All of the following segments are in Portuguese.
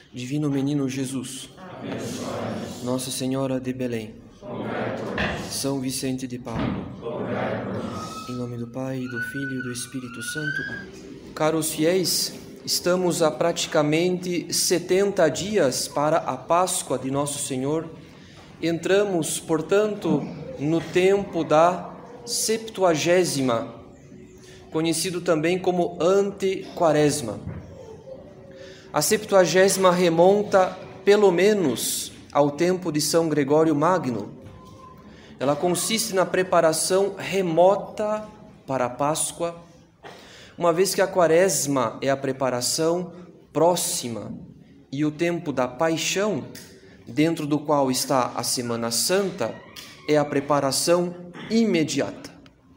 Divino Menino Jesus, Nossa Senhora de Belém, São Vicente de Paulo, em nome do Pai, do Filho e do Espírito Santo. Caros fiéis, estamos há praticamente 70 dias para a Páscoa de Nosso Senhor. Entramos, portanto, no tempo da Septuagésima, conhecido também como Ante-Quaresma. A Septuagésima remonta, pelo menos, ao tempo de São Gregório Magno. Ela consiste na preparação remota para a Páscoa, uma vez que a Quaresma é a preparação próxima e o tempo da Paixão, dentro do qual está a Semana Santa, é a preparação imediata.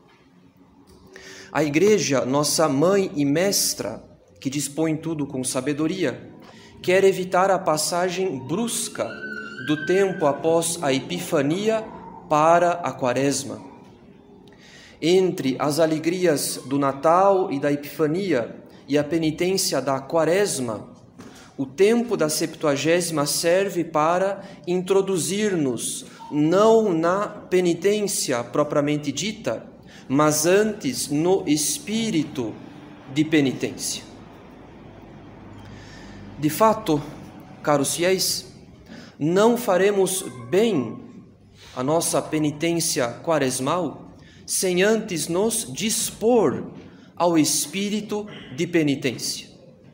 A Igreja, nossa mãe e mestra, que dispõe tudo com sabedoria, quer evitar a passagem brusca do tempo após a Epifania para a Quaresma. Entre as alegrias do Natal e da Epifania e a penitência da Quaresma, o tempo da Septuagésima serve para introduzir-nos não na penitência propriamente dita, mas antes no espírito de penitência. De fato, caros fiéis, não faremos bem a nossa penitência quaresmal sem antes nos dispor ao espírito de penitência.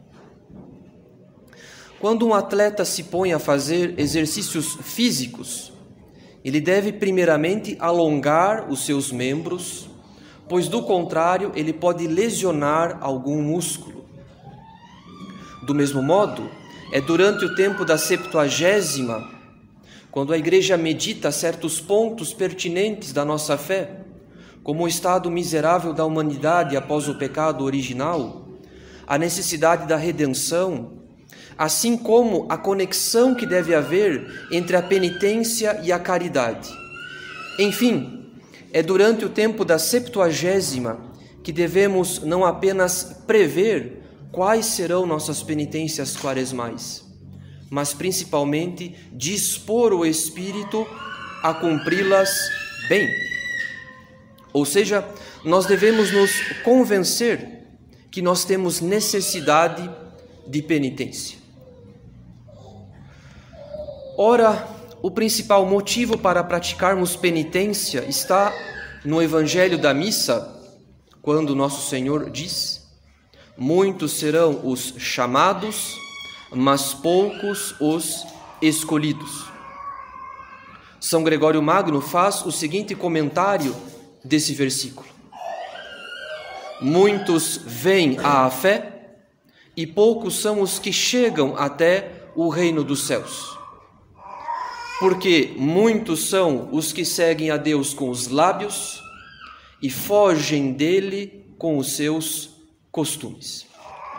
Quando um atleta se põe a fazer exercícios físicos, ele deve primeiramente alongar os seus membros, pois do contrário ele pode lesionar algum músculo. Do mesmo modo, é durante o tempo da Septuagésima, quando a Igreja medita certos pontos pertinentes da nossa fé, como o estado miserável da humanidade após o pecado original, a necessidade da redenção, assim como a conexão que deve haver entre a penitência e a caridade. Enfim, é durante o tempo da Septuagésima que devemos não apenas prever quais serão nossas penitências quaresmais, mas principalmente dispor o Espírito a cumpri-las bem. Ou seja, nós devemos nos convencer que nós temos necessidade de penitência. Ora, o principal motivo para praticarmos penitência está no Evangelho da Missa, quando Nosso Senhor diz: muitos serão os chamados, mas poucos os escolhidos. São Gregório Magno faz o seguinte comentário desse versículo: muitos vêm à fé e poucos são os que chegam até o reino dos céus. Porque muitos são os que seguem a Deus com os lábios e fogem dele com os seus costumes.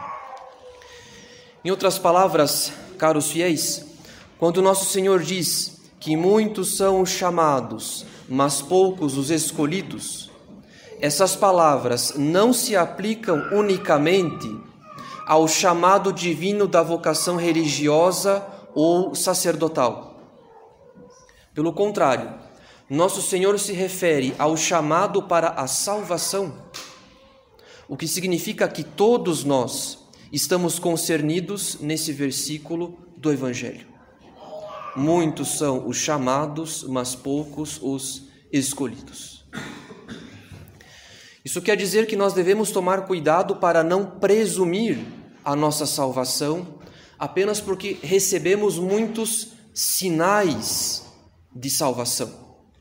Em outras palavras, caros fiéis, quando Nosso Senhor diz que muitos são os chamados, mas poucos os escolhidos, essas palavras não se aplicam unicamente ao chamado divino da vocação religiosa ou sacerdotal. Pelo contrário, Nosso Senhor se refere ao chamado para a salvação, o que significa que todos nós estamos concernidos nesse versículo do Evangelho. Muitos são os chamados, mas poucos os escolhidos. Isso quer dizer que nós devemos tomar cuidado para não presumir a nossa salvação apenas porque recebemos muitos sinais de salvação.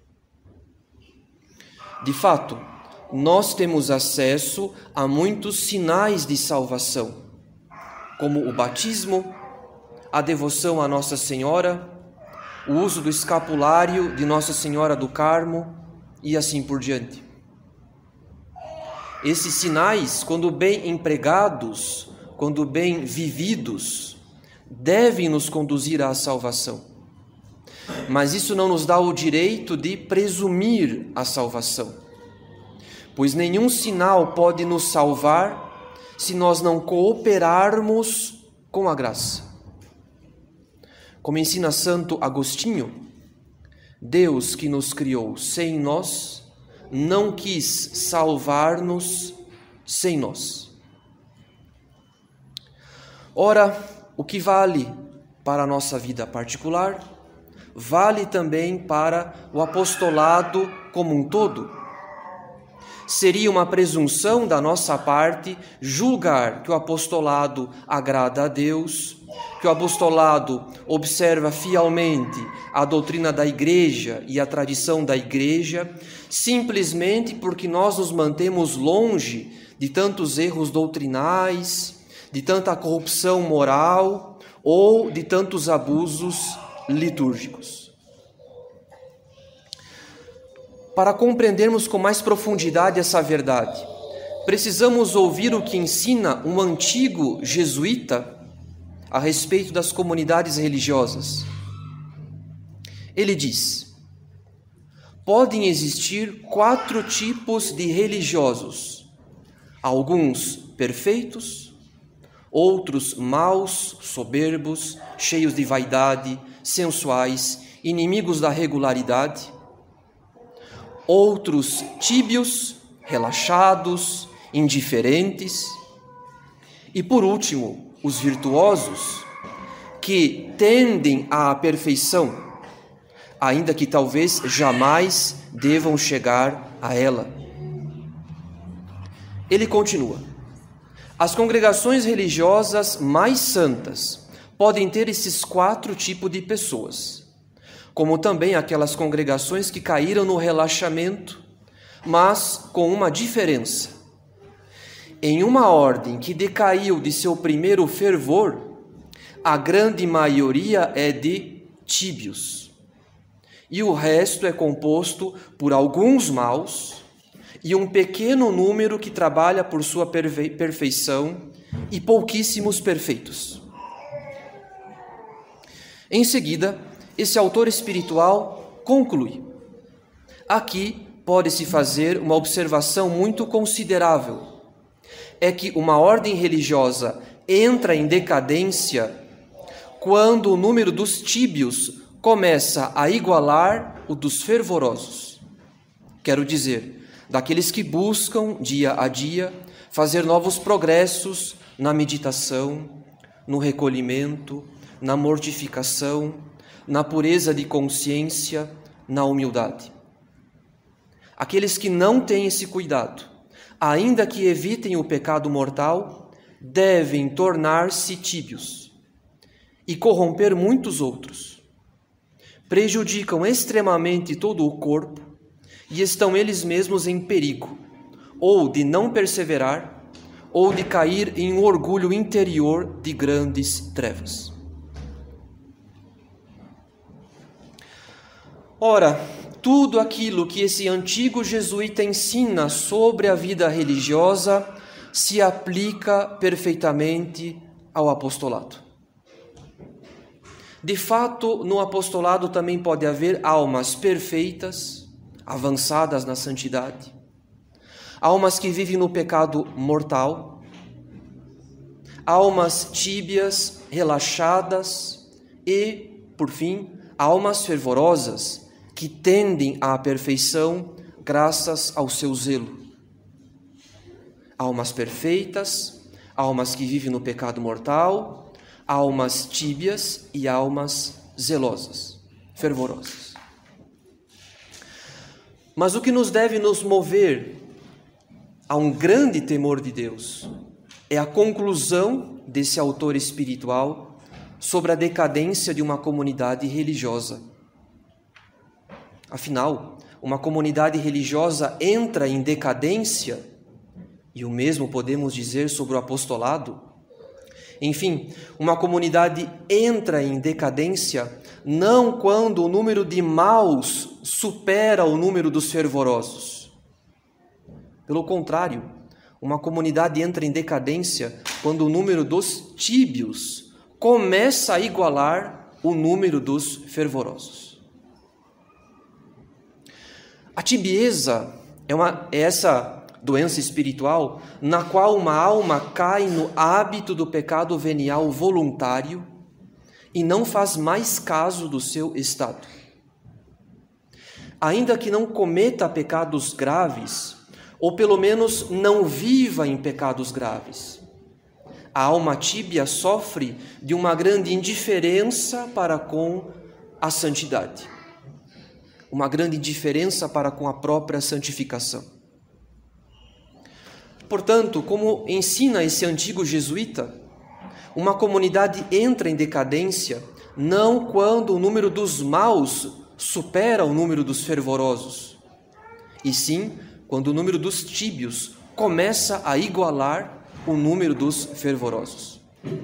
De fato, nós temos acesso a muitos sinais de salvação, como o batismo, a devoção a Nossa Senhora, o uso do escapulário de Nossa Senhora do Carmo e assim por diante. Esses sinais, quando bem empregados, quando bem vividos, devem nos conduzir à salvação. Mas isso não nos dá o direito de presumir a salvação, pois nenhum sinal pode nos salvar se nós não cooperarmos com a graça. Como ensina Santo Agostinho, Deus que nos criou sem nós, não quis salvar-nos sem nós. Ora, o que vale para a nossa vida particular, vale também para o apostolado como um todo. Seria uma presunção da nossa parte julgar que o apostolado agrada a Deus, que o apostolado observa fielmente a doutrina da Igreja e a tradição da Igreja, simplesmente porque nós nos mantemos longe de tantos erros doutrinais, de tanta corrupção moral ou de tantos abusos litúrgicos. Para compreendermos com mais profundidade essa verdade, precisamos ouvir o que ensina um antigo jesuíta a respeito das comunidades religiosas. Ele diz: podem existir 4 tipos de religiosos, alguns perfeitos, outros maus, soberbos, cheios de vaidade, sensuais, inimigos da regularidade, outros tíbios, relaxados, indiferentes, e por último, os virtuosos, que tendem à perfeição, ainda que talvez jamais devam chegar a ela. Ele continua: as congregações religiosas mais santas podem ter esses 4 tipos de pessoas, como também aquelas congregações que caíram no relaxamento, mas com uma diferença. Em uma ordem que decaiu de seu primeiro fervor, a grande maioria é de tíbios, e o resto é composto por alguns maus e um pequeno número que trabalha por sua perfeição e pouquíssimos perfeitos. Em seguida, esse autor espiritual conclui: aqui pode-se fazer uma observação muito considerável. É que uma ordem religiosa entra em decadência quando o número dos tíbios começa a igualar o dos fervorosos. Quero dizer, daqueles que buscam dia a dia fazer novos progressos na meditação, no recolhimento, na mortificação, na pureza de consciência, na humildade. Aqueles que não têm esse cuidado, ainda que evitem o pecado mortal, devem tornar-se tíbios e corromper muitos outros. Prejudicam extremamente todo o corpo e estão eles mesmos em perigo, ou de não perseverar, ou de cair em um orgulho interior de grandes trevas. Ora, tudo aquilo que esse antigo jesuíta ensina sobre a vida religiosa se aplica perfeitamente ao apostolado. De fato, no apostolado também pode haver almas perfeitas, avançadas na santidade, almas que vivem no pecado mortal, almas tíbias, relaxadas e, por fim, almas fervorosas, que tendem à perfeição graças ao seu zelo. Almas perfeitas, almas que vivem no pecado mortal, almas tíbias e almas zelosas, fervorosas. Mas o que nos deve nos mover a um grande temor de Deus é a conclusão desse autor espiritual sobre a decadência de uma comunidade religiosa. Afinal, uma comunidade religiosa entra em decadência, e o mesmo podemos dizer sobre o apostolado. Enfim, uma comunidade entra em decadência não quando o número de maus supera o número dos fervorosos. Pelo contrário, uma comunidade entra em decadência quando o número dos tíbios começa a igualar o número dos fervorosos. A tibieza é essa doença espiritual na qual uma alma cai no hábito do pecado venial voluntário e não faz mais caso do seu estado. Ainda que não cometa pecados graves, ou pelo menos não viva em pecados graves, a alma tíbia sofre de uma grande indiferença para com a santidade, uma grande indiferença para com a própria santificação. Portanto, como ensina esse antigo jesuíta, uma comunidade entra em decadência não quando o número dos maus supera o número dos fervorosos, e sim quando o número dos tíbios começa a igualar o número dos fervorosos.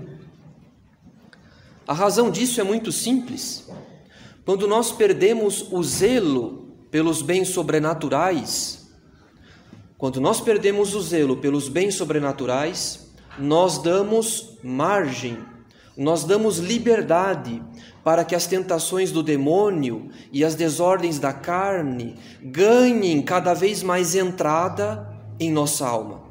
A razão disso é muito simples. Quando nós perdemos o zelo pelos bens sobrenaturais, nós damos margem, nós damos liberdade para que as tentações do demônio e as desordens da carne ganhem cada vez mais entrada em nossa alma.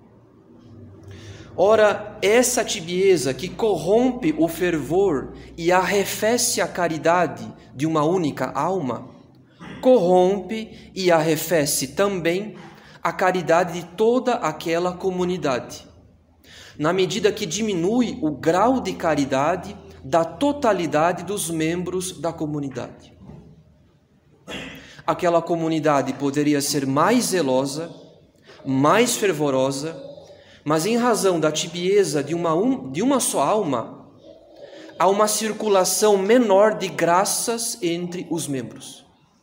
Ora, essa tibieza que corrompe o fervor e arrefece a caridade de uma única alma, corrompe e arrefece também a caridade de toda aquela comunidade, na medida que diminui o grau de caridade da totalidade dos membros da comunidade. Aquela comunidade poderia ser mais zelosa, mais fervorosa, mas em razão da tibieza de uma só alma, há uma circulação menor de graças entre os membros.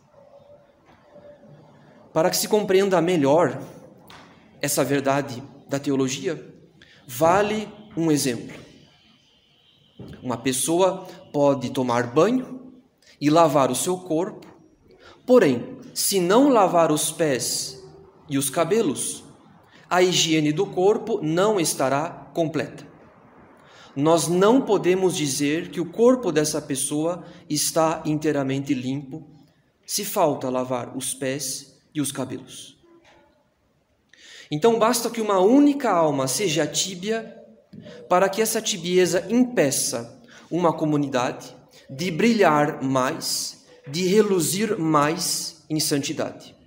Para que se compreenda melhor essa verdade da teologia, vale um exemplo. Uma pessoa pode tomar banho e lavar o seu corpo, porém, se não lavar os pés e os cabelos, a higiene do corpo não estará completa. Nós não podemos dizer que o corpo dessa pessoa está inteiramente limpo se falta lavar os pés e os cabelos. Então basta que uma única alma seja tíbia para que essa tibieza impeça uma comunidade de brilhar mais, de reluzir mais em santidade.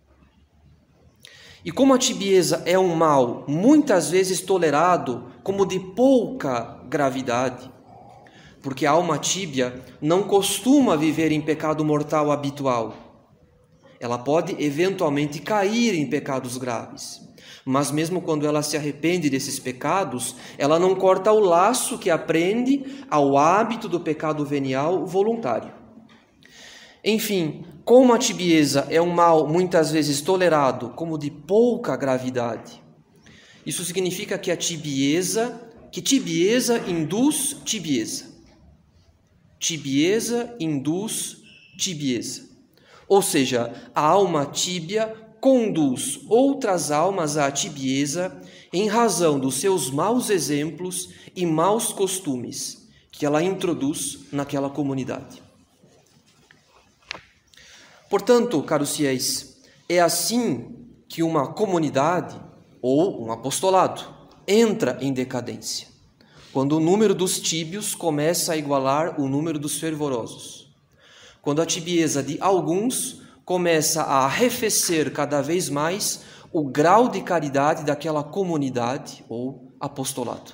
E como a tibieza é um mal muitas vezes tolerado como de pouca gravidade, porque a alma tíbia não costuma viver em pecado mortal habitual. Ela pode eventualmente cair em pecados graves, mas mesmo quando ela se arrepende desses pecados, ela não corta o laço que aprende ao hábito do pecado venial voluntário. Enfim, como a tibieza é um mal muitas vezes tolerado como de pouca gravidade, isso significa que tibieza induz tibieza. Tibieza induz tibieza. Ou seja, a alma tíbia conduz outras almas à tibieza em razão dos seus maus exemplos e maus costumes que ela introduz naquela comunidade. Portanto, caros fiéis, é assim que uma comunidade ou um apostolado entra em decadência, quando o número dos tíbios começa a igualar o número dos fervorosos, quando a tibieza de alguns começa a arrefecer cada vez mais o grau de caridade daquela comunidade ou apostolado.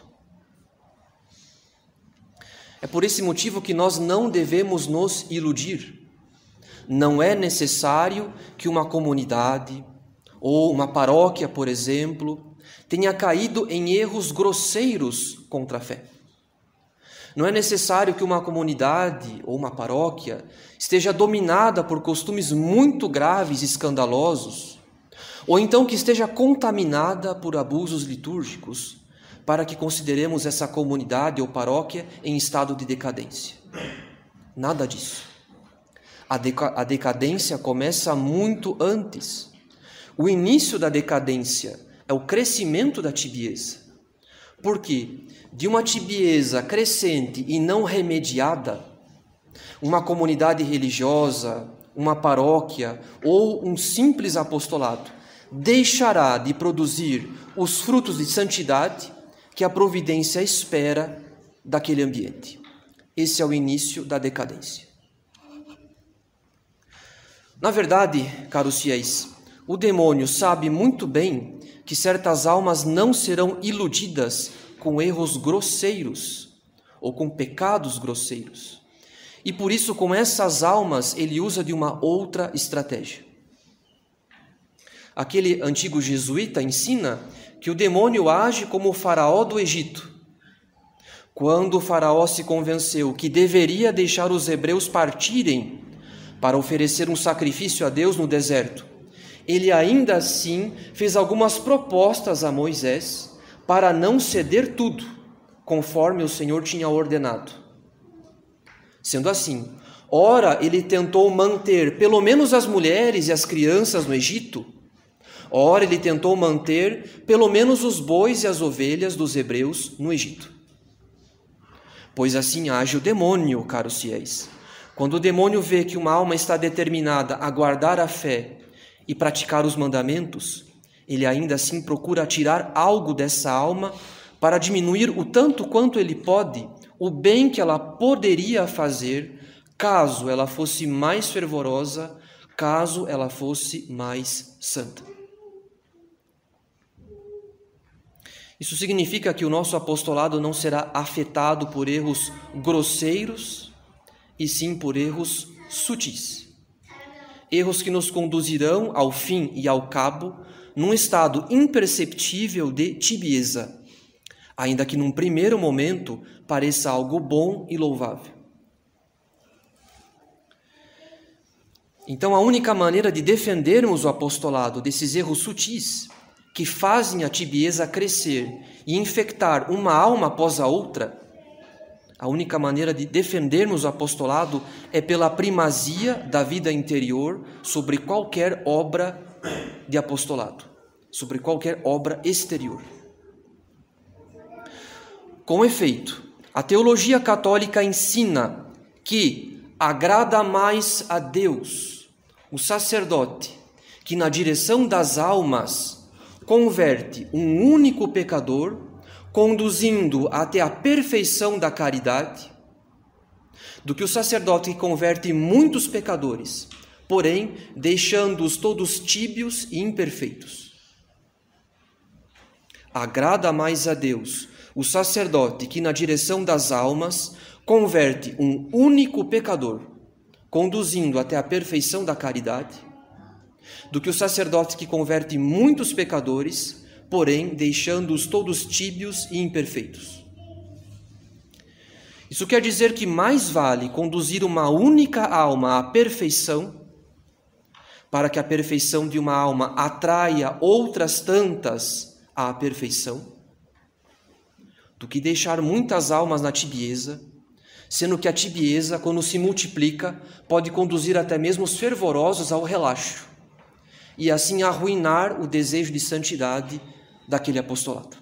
É por esse motivo que nós não devemos nos iludir. Não é necessário que uma comunidade ou uma paróquia, por exemplo, tenha caído em erros grosseiros contra a fé. Não é necessário que uma comunidade ou uma paróquia esteja dominada por costumes muito graves e escandalosos, ou então que esteja contaminada por abusos litúrgicos, para que consideremos essa comunidade ou paróquia em estado de decadência. Nada disso. A decadência começa muito antes. O início da decadência é o crescimento da tibieza. Porque de uma tibieza crescente e não remediada, uma comunidade religiosa, uma paróquia ou um simples apostolado deixará de produzir os frutos de santidade que a providência espera daquele ambiente. Esse é o início da decadência. Na verdade, caros fiéis, o demônio sabe muito bem que certas almas não serão iludidas com erros grosseiros ou com pecados grosseiros. E por isso, com essas almas, ele usa de uma outra estratégia. Aquele antigo jesuíta ensina que o demônio age como o faraó do Egito. Quando o faraó se convenceu que deveria deixar os hebreus partirem para oferecer um sacrifício a Deus no deserto, ele ainda assim fez algumas propostas a Moisés para não ceder tudo, conforme o Senhor tinha ordenado. Sendo assim, ora ele tentou manter pelo menos as mulheres e as crianças no Egito, ora ele tentou manter pelo menos os bois e as ovelhas dos hebreus no Egito. Pois assim age o demônio, caros fiéis. Quando o demônio vê que uma alma está determinada a guardar a fé e praticar os mandamentos, ele ainda assim procura tirar algo dessa alma para diminuir o tanto quanto ele pode o bem que ela poderia fazer caso ela fosse mais fervorosa, caso ela fosse mais santa. Isso significa que o nosso apostolado não será afetado por erros grosseiros, e sim por erros sutis. Erros que nos conduzirão ao fim e ao cabo num estado imperceptível de tibieza, ainda que num primeiro momento pareça algo bom e louvável. Então, a única maneira de defendermos o apostolado desses erros sutis, que fazem a tibieza crescer e infectar uma alma após a outra, a única maneira de defendermos o apostolado é pela primazia da vida interior sobre qualquer obra de apostolado, sobre qualquer obra exterior. Com efeito, a teologia católica ensina que agrada mais a Deus o sacerdote que, na direção das almas, converte um único pecador, conduzindo até a perfeição da caridade, do que o sacerdote que converte muitos pecadores, porém deixando-os todos tíbios e imperfeitos. Agrada mais a Deus o sacerdote que, na direção das almas, converte um único pecador, conduzindo até a perfeição da caridade, do que o sacerdote que converte muitos pecadores, porém deixando-os todos tíbios e imperfeitos. Isso quer dizer que mais vale conduzir uma única alma à perfeição, para que a perfeição de uma alma atraia outras tantas à perfeição, do que deixar muitas almas na tibieza, sendo que a tibieza, quando se multiplica, pode conduzir até mesmo os fervorosos ao relaxo, e assim arruinar o desejo de santidade daquele apostolado.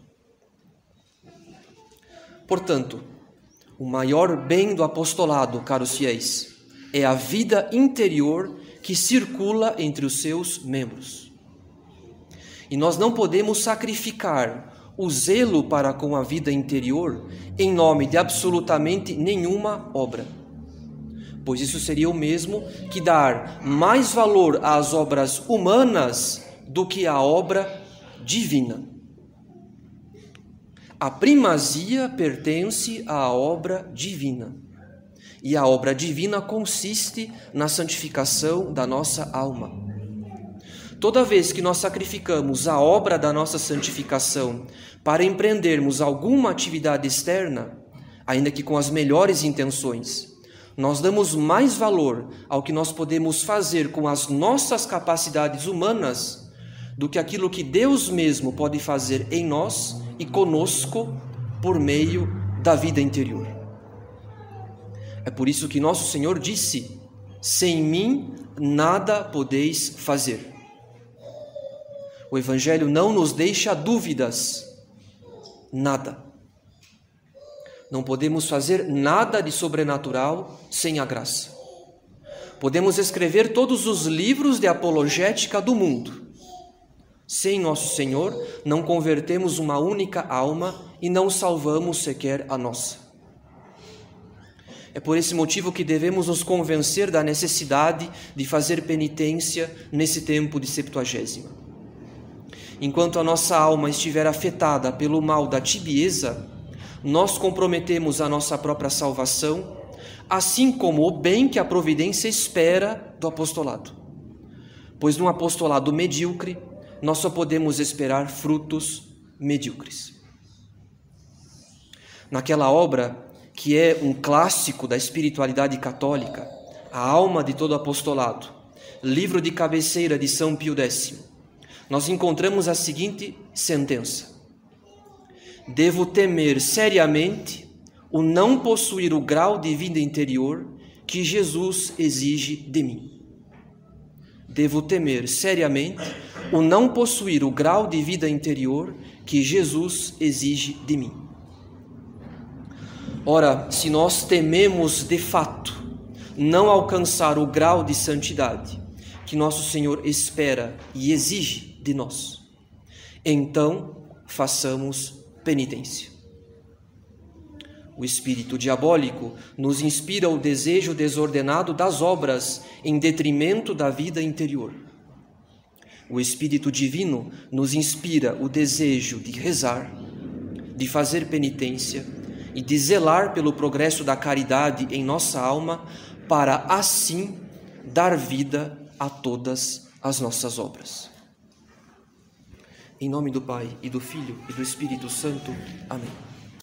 Portanto, o maior bem do apostolado, caros fiéis, é a vida interior que circula entre os seus membros. E nós não podemos sacrificar o zelo para com a vida interior em nome de absolutamente nenhuma obra, pois isso seria o mesmo que dar mais valor às obras humanas do que à obra divina. A primazia pertence à obra divina, e a obra divina consiste na santificação da nossa alma. Toda vez que nós sacrificamos a obra da nossa santificação para empreendermos alguma atividade externa, ainda que com as melhores intenções, nós damos mais valor ao que nós podemos fazer com as nossas capacidades humanas do que aquilo que Deus mesmo pode fazer em nós e conosco por meio da vida interior. É por isso que nosso Senhor disse: sem mim nada podeis fazer. O Evangelho não nos deixa dúvidas, nada. Não podemos fazer nada de sobrenatural sem a graça. Podemos escrever todos os livros de apologética do mundo. Sem nosso Senhor, não convertemos uma única alma e não salvamos sequer a nossa. É por esse motivo que devemos nos convencer da necessidade de fazer penitência nesse tempo de Septuagésima. Enquanto a nossa alma estiver afetada pelo mal da tibieza, nós comprometemos a nossa própria salvação, assim como o bem que a providência espera do apostolado. Pois num apostolado medíocre, nós só podemos esperar frutos medíocres. Naquela obra, que é um clássico da espiritualidade católica, A Alma de Todo Apostolado, livro de cabeceira de São Pio X, nós encontramos a seguinte sentença: devo temer seriamente o não possuir o grau de vida interior que Jesus exige de mim. Devo temer seriamente o não possuir o grau de vida interior que Jesus exige de mim. Ora, se nós tememos de fato não alcançar o grau de santidade que nosso Senhor espera e exige de nós, então façamos penitência. O espírito diabólico nos inspira o desejo desordenado das obras em detrimento da vida interior. O espírito divino nos inspira o desejo de rezar, de fazer penitência e de zelar pelo progresso da caridade em nossa alma, para assim dar vida a todas as nossas obras. Em nome do Pai, e do Filho, e do Espírito Santo. Amém.